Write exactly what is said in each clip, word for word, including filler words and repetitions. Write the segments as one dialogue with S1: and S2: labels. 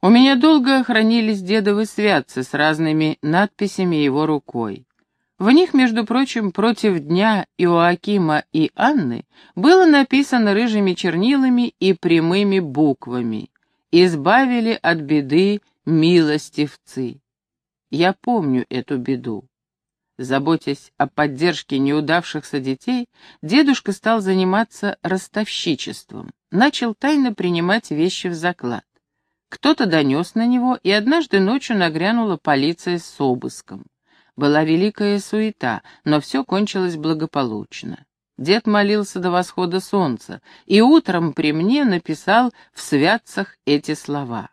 S1: У меня долго хранились дедовы святцы с разными надписями его рукой. В них, между прочим, против дня Иоакима и Анны было написано рыжими чернилами и прямыми буквами: «Избавили от беды милостивцы». Я помню эту беду. Заботясь о поддержке неудавшихся детей, дедушка стал заниматься ростовщичеством, начал тайно принимать вещи в заклад. Кто-то донес на него, и однажды ночью нагрянула полиция с обыском. Была великая суета, но все кончилось благополучно. Дед молился до восхода солнца, и утром при мне написал в святцах эти слова.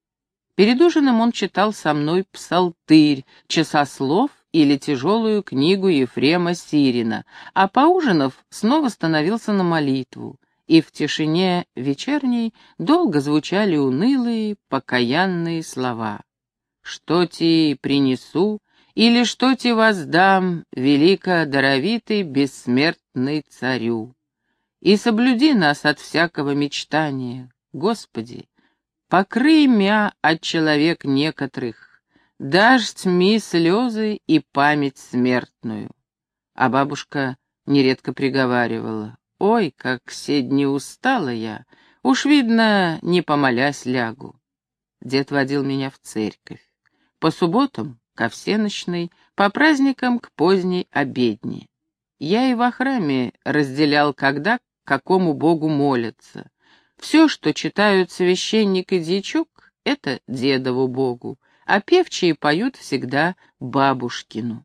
S1: Перед ужином он читал со мной псалтырь, часослов или тяжелую книгу Ефрема Сирина, а поужинав, снова становился на молитву, и в тишине вечерней долго звучали унылые, покаянные слова. «Что ти принесу, или что ти воздам, велико даровитый, бессмертный царю? И соблюди нас от всякого мечтания, Господи, покрый мя от человек некоторых, дашь тьми слезы и память смертную». А бабушка нередко приговаривала: «Ой, как все дни устала я, уж, видно, не помолясь лягу». Дед водил меня в церковь. По субботам — ко всенощной, по праздникам — к поздней обедне. Я и во храме разделял, когда к какому богу молятся. Все, что читают священник и дьячок, — это дедову богу, а певчие поют всегда бабушкину.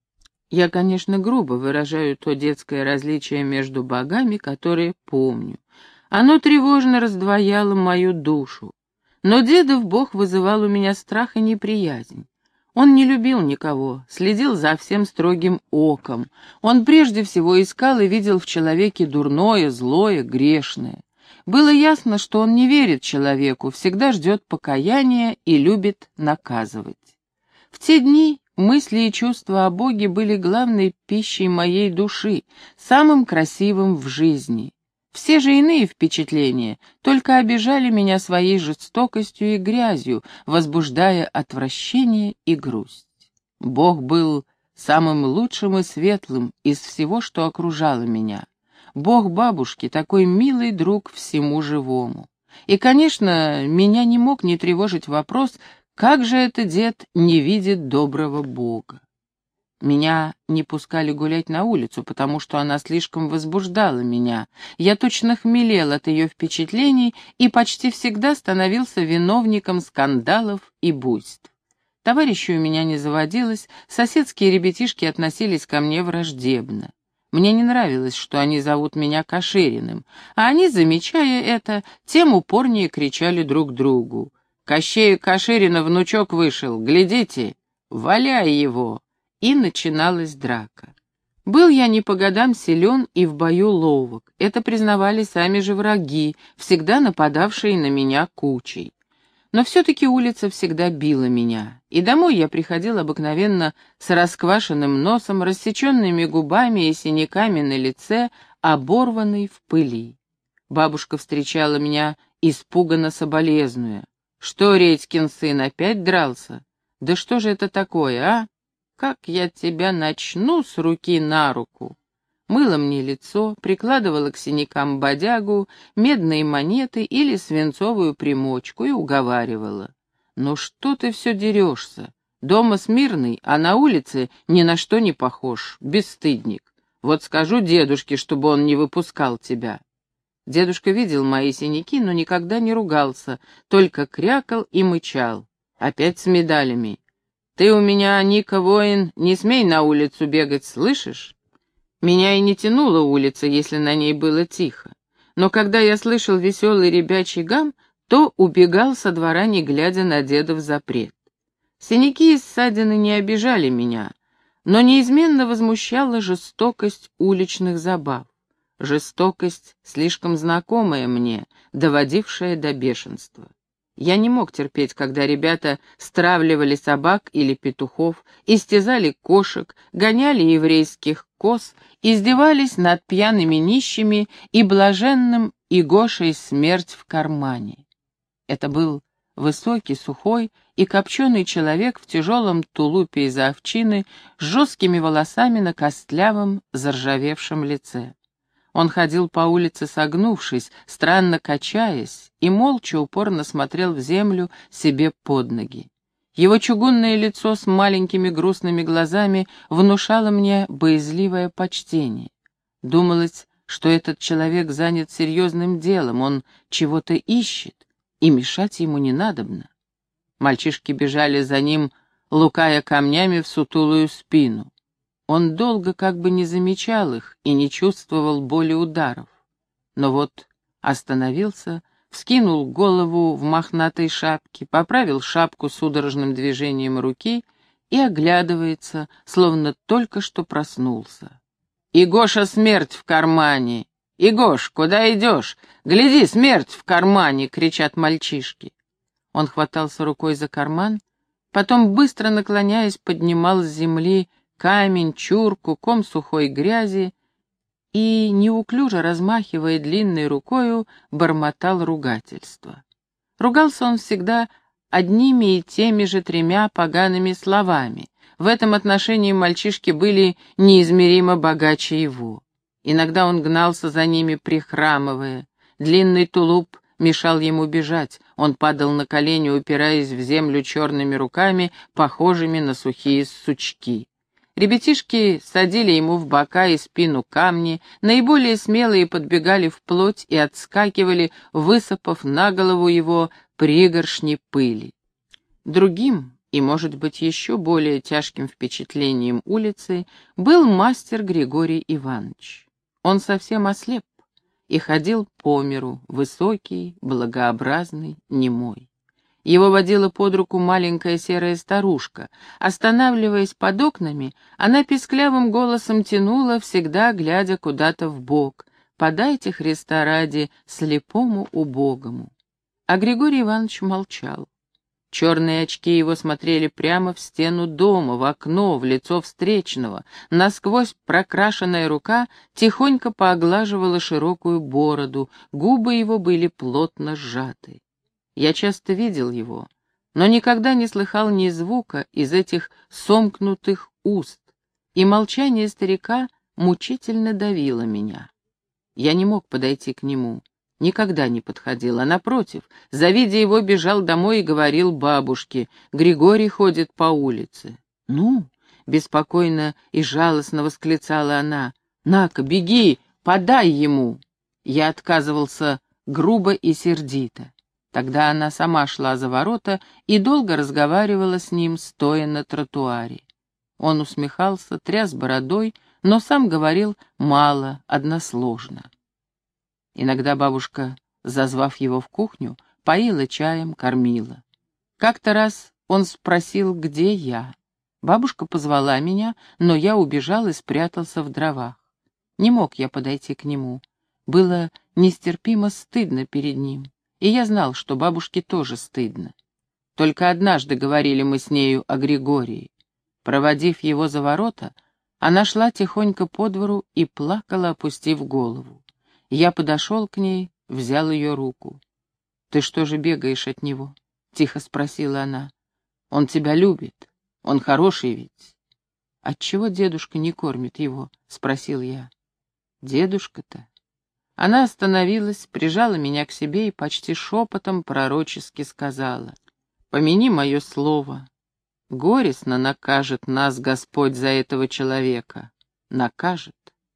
S1: Я, конечно, грубо выражаю то детское различие между богами, которое помню. Оно тревожно раздвояло мою душу. Но дедов бог вызывал у меня страх и неприязнь. Он не любил никого, следил за всем строгим оком. Он прежде всего искал и видел в человеке дурное, злое, грешное. Было ясно, что он не верит человеку, всегда ждет покаяния и любит наказывать. В те дни мысли и чувства о Боге были главной пищей моей души, самым красивым в жизни. Все же иные впечатления только обижали меня своей жестокостью и грязью, возбуждая отвращение и грусть. Бог был самым лучшим и светлым из всего, что окружало меня. Бог бабушки — такой милый друг всему живому. И, конечно, меня не мог не тревожить вопрос, как же это дед не видит доброго Бога. Меня не пускали гулять на улицу, потому что она слишком возбуждала меня. Я точно хмелел от ее впечатлений и почти всегда становился виновником скандалов и буйств. Товарищей у меня не заводилось, соседские ребятишки относились ко мне враждебно. Мне не нравилось, что они зовут меня Кашириным, а они, замечая это, тем упорнее кричали друг другу: «Кощея Каширина внучок вышел, глядите, валяй его!» И начиналась драка. Был я не по годам силен и в бою ловок. Это признавали сами же враги, всегда нападавшие на меня кучей. Но все-таки улица всегда била меня, и домой я приходил обыкновенно с расквашенным носом, рассеченными губами и синяками на лице, оборванный в пыли. Бабушка встречала меня, испуганно соболезнуя: «Что, Редькин сын, опять дрался? Да что же это такое, а? Как я тебя начну с руки на руку!» Мыла мне лицо, прикладывала к синякам бодягу, медные монеты или свинцовую примочку и уговаривала: «Ну что ты все дерешься? Дома смирный, а на улице ни на что не похож, бесстыдник. Вот скажу дедушке, чтобы он не выпускал тебя». Дедушка видел мои синяки, но никогда не ругался, только крякал и мычал. Опять с медалями. «Ты у меня, Ника, воин, не смей на улицу бегать, слышишь?» Меня и не тянула улица, если на ней было тихо. Но когда я слышал веселый ребячий гам, то убегал со двора, не глядя на дедов запрет. Синяки и ссадины не обижали меня, но неизменно возмущала жестокость уличных забав. Жестокость, слишком знакомая мне, доводившая до бешенства. Я не мог терпеть, когда ребята стравливали собак или петухов, истязали кошек, гоняли еврейских коз, издевались над пьяными нищими и блаженным Игошей смерть в кармане. Это был высокий, сухой и копченый человек в тяжелом тулупе из овчины с жесткими волосами на костлявом, заржавевшем лице. Он ходил по улице согнувшись, странно качаясь, и молча упорно смотрел в землю себе под ноги. Его чугунное лицо с маленькими грустными глазами внушало мне боязливое почтение. Думалось, что этот человек занят серьезным делом, он чего-то ищет, и мешать ему не надобно. Мальчишки бежали за ним, лукая камнями в сутулую спину. Он долго как бы не замечал их и не чувствовал боли ударов. Но вот остановился, вскинул голову в мохнатой шапке, поправил шапку судорожным движением руки и оглядывается, словно только что проснулся. «Игоша, смерть в кармане! Игош, куда идешь? Гляди, смерть в кармане!» — кричат мальчишки. Он хватался рукой за карман, потом, быстро наклоняясь, поднимал с земли камень, чурку, ком сухой грязи и, неуклюже размахивая длинной рукою, бормотал ругательства. Ругался он всегда одними и теми же тремя погаными словами. В этом отношении мальчишки были неизмеримо богаче его. Иногда он гнался за ними, прихрамывая. Длинный тулуп мешал ему бежать. Он падал на колени, упираясь в землю черными руками, похожими на сухие сучки. Ребятишки садили ему в бока и спину камни, наиболее смелые подбегали вплоть и отскакивали, высыпав на голову его пригоршни пыли. Другим, и, может быть, еще более тяжким впечатлением улицы, был мастер Григорий Иванович. Он совсем ослеп и ходил по миру, высокий, благообразный, немой. Его водила под руку маленькая серая старушка. Останавливаясь под окнами, она писклявым голосом тянула, всегда глядя куда-то вбок: «Подайте, Христа ради, слепому убогому». А Григорий Иванович молчал. Черные очки его смотрели прямо в стену дома, в окно, в лицо встречного. Насквозь прокрашенная рука тихонько пооглаживала широкую бороду, губы его были плотно сжаты. Я часто видел его, но никогда не слыхал ни звука из этих сомкнутых уст, и молчание старика мучительно давило меня. Я не мог подойти к нему, никогда не подходил, а напротив, завидя его, бежал домой и говорил бабушке: «Григорий ходит по улице». «Ну?» — беспокойно и жалостно восклицала она. «На-ка, беги, подай ему!» Я отказывался грубо и сердито. Тогда она сама шла за ворота и долго разговаривала с ним, стоя на тротуаре. Он усмехался, тряс бородой, но сам говорил мало, односложно. Иногда бабушка, зазвав его в кухню, поила чаем, кормила. Как-то раз он спросил, где я. Бабушка позвала меня, но я убежал и спрятался в дровах. Не мог я подойти к нему. Было нестерпимо стыдно перед ним. И я знал, что бабушке тоже стыдно. Только однажды говорили мы с нею о Григории. Проводив его за ворота, она шла тихонько по двору и плакала, опустив голову. Я подошел к ней, взял ее руку. «Ты что же бегаешь от него?» — тихо спросила она. «Он тебя любит. Он хороший ведь». «Отчего дедушка не кормит его?» — спросил я. «Дедушка-то...» Она остановилась, прижала меня к себе и почти шепотом пророчески сказала: «Помяни мое слово. Горестно накажет нас Господь за этого человека. Накажет».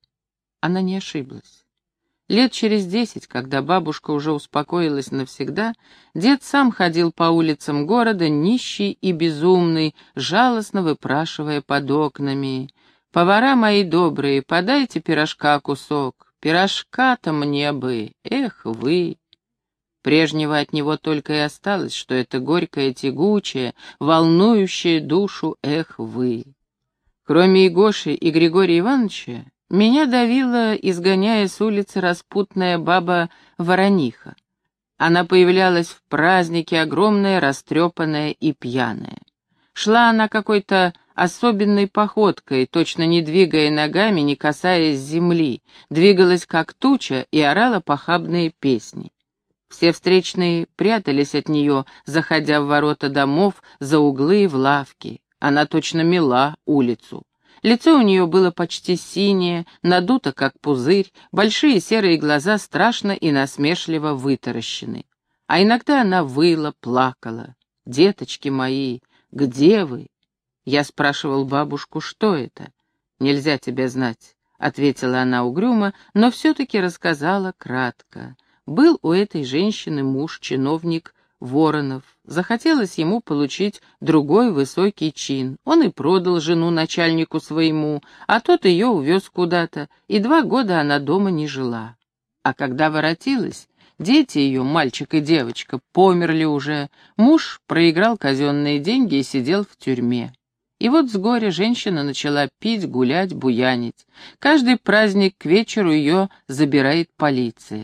S1: Она не ошиблась. Лет через десять, когда бабушка уже успокоилась навсегда, дед сам ходил по улицам города, нищий и безумный, жалостно выпрашивая под окнами: «Повара мои добрые, подайте пирожка кусок. Пирожка-то мне бы, эх вы!» Прежнего от него только и осталось, что это горькое, тягучее, волнующее душу «эх вы». Кроме Игоши и Григория Ивановича, меня давила, изгоняя с улицы, распутная баба Ворониха. Она появлялась в празднике, огромная, растрепанная и пьяная. Шла она какой-то особенной походкой, точно не двигая ногами, не касаясь земли, двигалась как туча и орала похабные песни. Все встречные прятались от нее, заходя в ворота домов, за углы и в лавки. Она точно мела улицу. Лицо у нее было почти синее, надуто, как пузырь, большие серые глаза страшно и насмешливо вытаращены. А иногда она выла, плакала. «Деточки мои, где вы?» Я спрашивал бабушку, что это. «Нельзя тебе знать», — ответила она угрюмо, но все-таки рассказала кратко. Был у этой женщины муж, чиновник Воронов. Захотелось ему получить другой высокий чин. Он и продал жену начальнику своему, а тот ее увез куда-то, и два года она дома не жила. А когда воротилась, дети ее, мальчик и девочка, померли уже, муж проиграл казенные деньги и сидел в тюрьме. И вот с горя женщина начала пить, гулять, буянить. Каждый праздник к вечеру ее забирает полиция.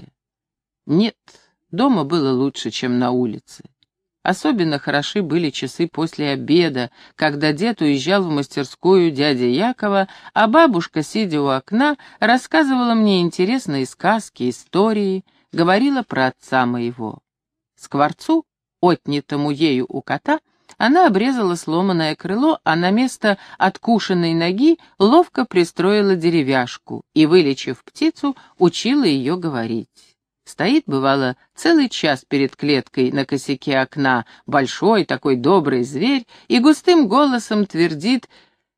S1: Нет, дома было лучше, чем на улице. Особенно хороши были часы после обеда, когда дед уезжал в мастерскую дяди Якова, а бабушка, сидя у окна, рассказывала мне интересные сказки, истории, говорила про отца моего. Скворцу, отнятому ею у кота, она обрезала сломанное крыло, а на место откушенной ноги ловко пристроила деревяшку и, вылечив птицу, учила ее говорить. Стоит, бывало, целый час перед клеткой на косяке окна, большой такой добрый зверь, и густым голосом твердит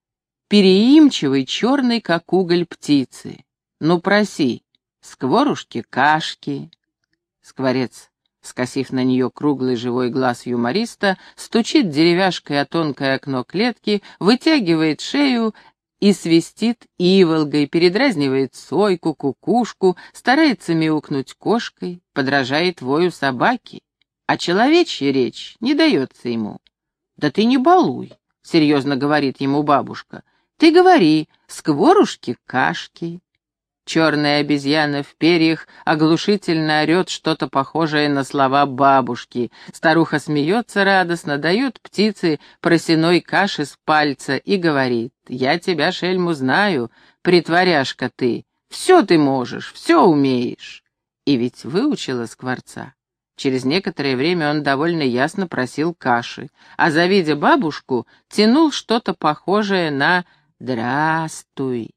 S1: переимчивый, черный, как уголь птицы. «Ну, проси, скворушки, кашки». Скворец, скосив на нее круглый живой глаз юмориста, стучит деревяшкой о тонкое окно клетки, вытягивает шею и свистит иволгой, передразнивает сойку, кукушку, старается мяукнуть кошкой, подражает вою собаки, а человечья речь не дается ему. «Да ты не балуй», — серьезно говорит ему бабушка, — «ты говори, скворушки, кашки». Черная обезьяна в перьях оглушительно орет что-то похожее на слова бабушки. Старуха смеется радостно, дает птице просеной каши с пальца и говорит: «Я тебя, шельму, знаю, притворяшка ты, все ты можешь, все умеешь». И ведь выучила скворца. Через некоторое время он довольно ясно просил каши, а, завидя бабушку, тянул что-то похожее на «Здравствуй».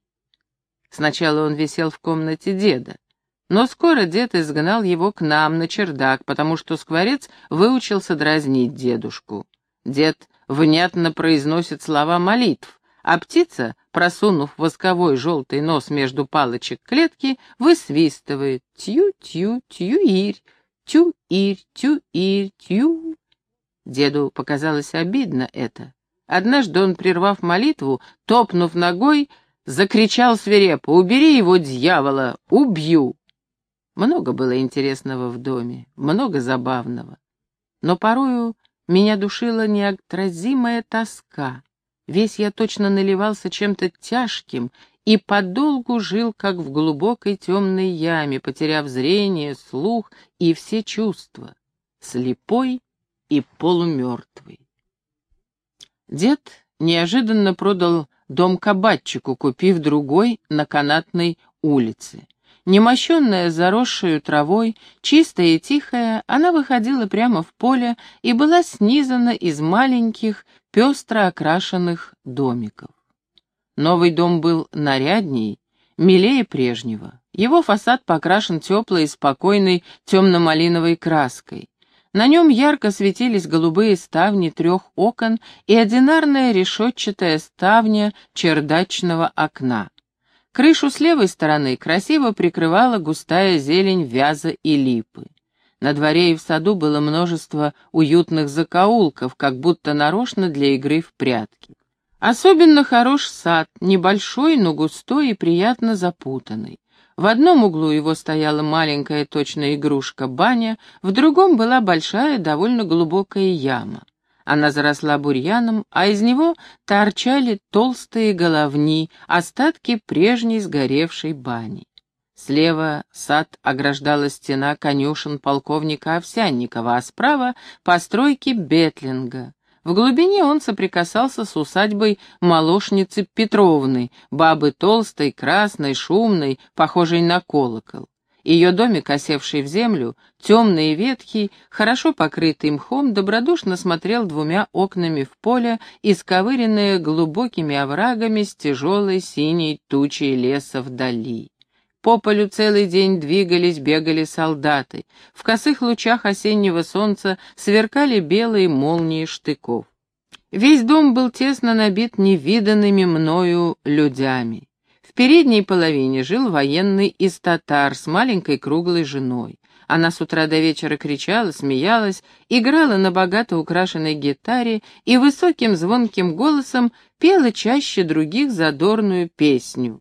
S1: Сначала он висел в комнате деда, но скоро дед изгнал его к нам на чердак, потому что скворец выучился дразнить дедушку. Дед внятно произносит слова молитв, а птица, просунув восковой желтый нос между палочек клетки, высвистывает «тью-тью-тью-ирь, тю-ирь, тю-ирь, тю». Деду показалось обидно это. Однажды он, прервав молитву, топнув ногой, закричал свирепо: «Убери его, дьявола! Убью!» Много было интересного в доме, много забавного. Но порою меня душила неотразимая тоска. Весь я точно наливался чем-то тяжким и подолгу жил, как в глубокой темной яме, потеряв зрение, слух и все чувства, слепой и полумертвый. Дед неожиданно продал дом кабачику, купив другой на Канатной улице. Немощенная, заросшую травой, чистая и тихая, она выходила прямо в поле и была снизана из маленьких, пестро окрашенных домиков. Новый дом был нарядней, милее прежнего. Его фасад покрашен теплой и спокойной темно-малиновой краской. На нем ярко светились голубые ставни трех окон и одинарная решетчатая ставня чердачного окна. Крышу с левой стороны красиво прикрывала густая зелень вяза и липы. На дворе и в саду было множество уютных закоулков, как будто нарочно для игры в прятки. Особенно хорош сад, небольшой, но густой и приятно запутанный. В одном углу его стояла маленькая точная игрушка баня, в другом была большая, довольно глубокая яма. Она заросла бурьяном, а из него торчали толстые головни, остатки прежней сгоревшей бани. Слева сад ограждала стена конюшен полковника Овсянникова, а справа — постройки Бетлинга. В глубине он соприкасался с усадьбой молочницы Петровны, бабы толстой, красной, шумной, похожей на колокол. Ее домик, осевший в землю, темный и ветхий, хорошо покрытый мхом, добродушно смотрел двумя окнами в поле, исковыренное глубокими оврагами с тяжелой синей тучей леса вдали. По полю целый день двигались, бегали солдаты. В косых лучах осеннего солнца сверкали белые молнии штыков. Весь дом был тесно набит невиданными мною людьми. В передней половине жил военный из татар с маленькой круглой женой. Она с утра до вечера кричала, смеялась, играла на богато украшенной гитаре и высоким звонким голосом пела чаще других задорную песню.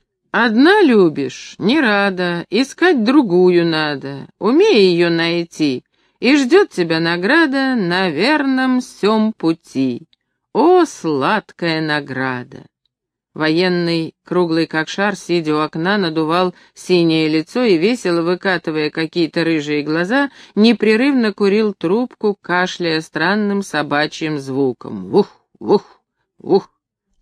S1: «Одна любишь, не рада, искать другую надо, умей ее найти, и ждет тебя награда на верном сём пути. О, сладкая награда!» Военный, круглый как шар, сидя у окна, надувал синее лицо и, весело выкатывая какие-то рыжие глаза, непрерывно курил трубку, кашляя странным собачьим звуком. Вух, вух, вух.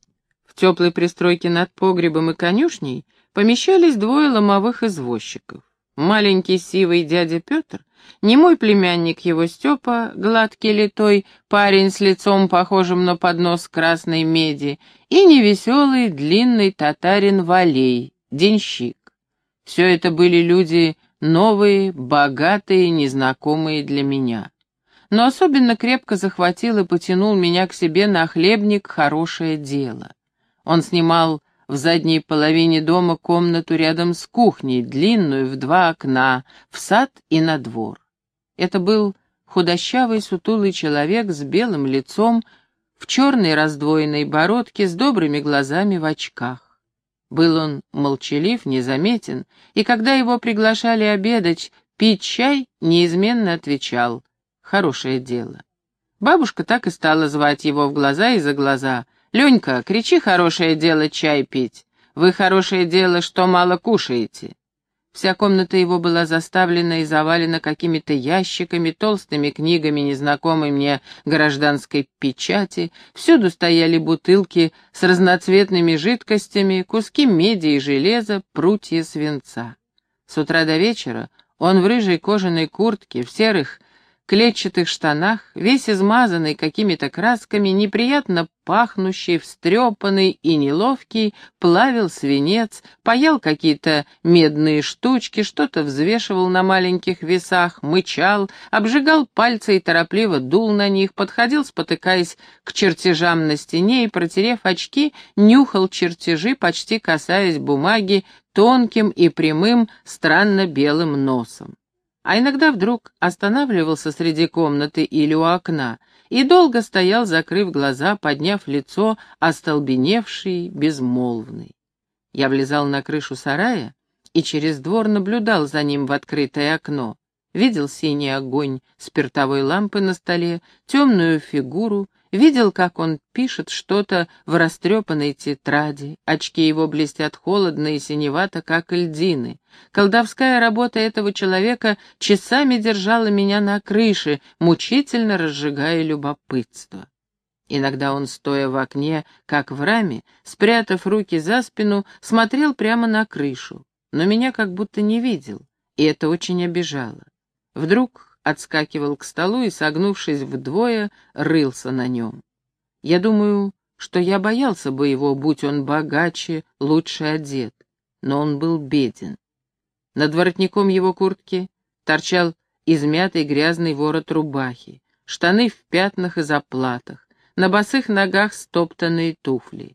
S1: В теплой пристройке над погребом и конюшней помещались двое ломовых извозчиков. Маленький сивый дядя Петр, немой племянник его Степа, гладкий литой, парень с лицом, похожим на поднос красной меди, и невеселый длинный татарин Валей, денщик. Все это были люди новые, богатые, незнакомые для меня. Но особенно крепко захватил и потянул меня к себе на хлебник хорошее дело. Он снимал в задней половине дома комнату рядом с кухней, длинную, в два окна, в сад и на двор. Это был худощавый сутулый человек с белым лицом, в черной раздвоенной бородке, с добрыми глазами в очках. Был он молчалив, незаметен, и когда его приглашали обедать, пить чай, неизменно отвечал: «Хорошее дело». Бабушка так и стала звать его в глаза и за глаза: «Ленька, кричи хорошее дело чай пить. Вы хорошее дело, что мало кушаете». Вся комната его была заставлена и завалена какими-то ящиками, толстыми книгами незнакомой мне гражданской печати, всюду стояли бутылки с разноцветными жидкостями, куски меди и железа, прутья свинца. С утра до вечера он в рыжей кожаной куртке, в серых клетчатых штанах, весь измазанный какими-то красками, неприятно пахнущий, встрепанный и неловкий, плавил свинец, паял какие-то медные штучки, что-то взвешивал на маленьких весах, мычал, обжигал пальцы и торопливо дул на них, подходил, спотыкаясь к чертежам на стене и, протерев очки, нюхал чертежи, почти касаясь бумаги тонким и прямым, странно белым носом. А иногда вдруг останавливался среди комнаты или у окна и долго стоял, закрыв глаза, подняв лицо, остолбеневший, безмолвный. Я влезал на крышу сарая и через двор наблюдал за ним в открытое окно. Видел синий огонь спиртовой лампы на столе, темную фигуру, видел, как он пишет что-то в растрепанной тетради, очки его блестят холодно и синевато, как льдины. Колдовская работа этого человека часами держала меня на крыше, мучительно разжигая любопытство. Иногда он, стоя в окне, как в раме, спрятав руки за спину, смотрел прямо на крышу, но меня как будто не видел, и это очень обижало. Вдруг отскакивал к столу и, согнувшись вдвое, рылся на нем. Я думаю, что я боялся бы его, будь он богаче, лучше одет, но он был беден. Над воротником его куртки торчал измятый грязный ворот рубахи, штаны в пятнах и заплатах, на босых ногах стоптанные туфли.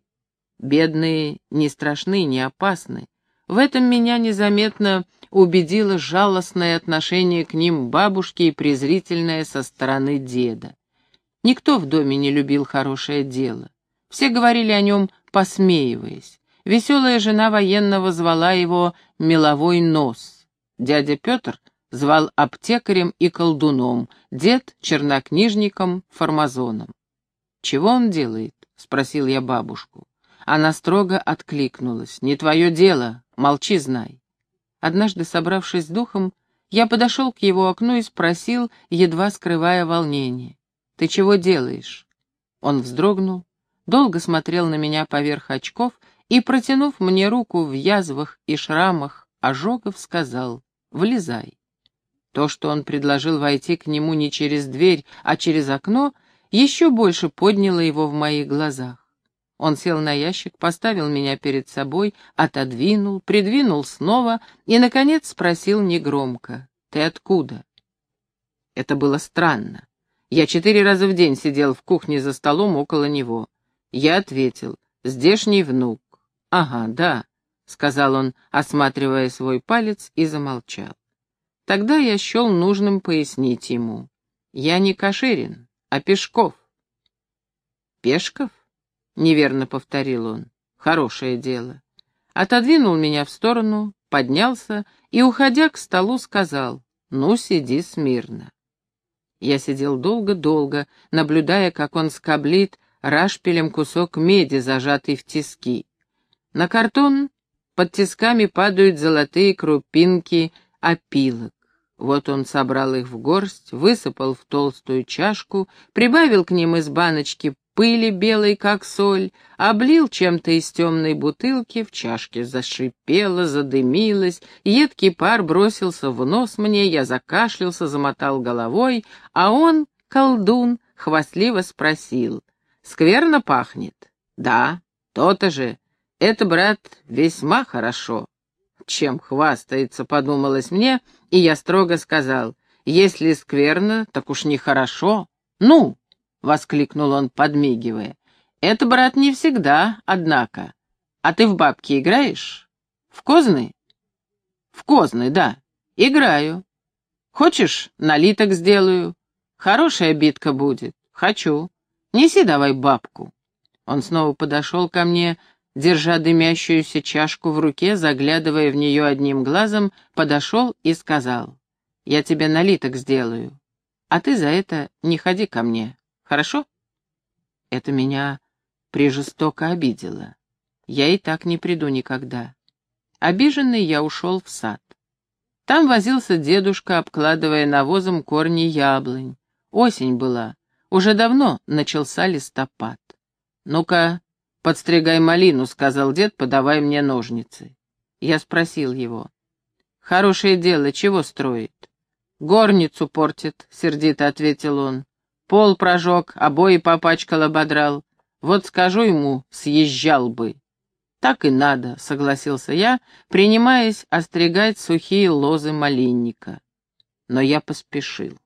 S1: Бедные не страшны, не опасны. В этом меня незаметно убедило жалостное отношение к ним бабушки и презрительное со стороны деда. Никто в доме не любил хорошее дело. Все говорили о нем, посмеиваясь. Веселая жена военного звала его «меловой нос». Дядя Петр звал аптекарем и колдуном, дед — чернокнижником, фармазоном. «Чего он делает?» — спросил я бабушку. Она строго откликнулась: «Не твое дело, молчи, знай». Однажды, собравшись с духом, я подошел к его окну и спросил, едва скрывая волнение: «Ты чего делаешь?» Он вздрогнул, долго смотрел на меня поверх очков и, протянув мне руку в язвах и шрамах ожогов, сказал: Влезай». То, что он предложил войти к нему не через дверь, а через окно, еще больше подняло его в моих глазах. Он сел на ящик, поставил меня перед собой, отодвинул, придвинул снова и, наконец, спросил негромко: «Ты откуда?» Это было странно. Я четыре раза в день сидел в кухне за столом около него. Я ответил: «Здешний внук». «Ага, да», — сказал он, осматривая свой палец, и замолчал. Тогда я счел нужным пояснить ему: «Я не Каширин, а Пешков». «Пешков?» — неверно повторил он. «Хорошее дело». Отодвинул меня в сторону, поднялся и, уходя к столу, сказал: «Ну, сиди смирно». Я сидел долго-долго, наблюдая, как он скоблит рашпилем кусок меди, зажатый в тиски. На картон под тисками падают золотые крупинки опилок. Вот он собрал их в горсть, высыпал в толстую чашку, прибавил к ним из баночки пыли белой, как соль, облил чем-то из темной бутылки, в чашке зашипело, задымилось, едкий пар бросился в нос мне, я закашлялся, замотал головой, а он, колдун, хвастливо спросил: «Скверно пахнет?» «Да, то-то же. Это, брат, весьма хорошо». «Чем хвастается», — подумалось мне, и я строго сказал: «Если скверно, так уж нехорошо». «Ну!» — воскликнул он, подмигивая. «Это, брат, не всегда, однако. А ты в бабки играешь? В козны?» «В козны, да. Играю. Хочешь, налиток сделаю? Хорошая битка будет. Хочу. Неси давай бабку». Он снова подошел ко мне, держа дымящуюся чашку в руке, заглядывая в нее одним глазом, подошел и сказал: «Я тебе налиток сделаю, а ты за это не ходи ко мне. Хорошо?» Это меня прижестоко обидело. Я и так не приду никогда. Обиженный я ушел в сад. Там возился дедушка, обкладывая навозом корни яблонь. Осень была, уже давно начался листопад. «Ну-ка, подстригай малину», — сказал дед, подавая мне ножницы. Я спросил его: «Хорошее дело, чего строит?» «Горницу портит», — сердито ответил он. «Пол прожег, обои попачкал, ободрал. Вот скажу ему, съезжал бы». «Так и надо», — согласился я, принимаясь остригать сухие лозы малинника. Но я поспешил.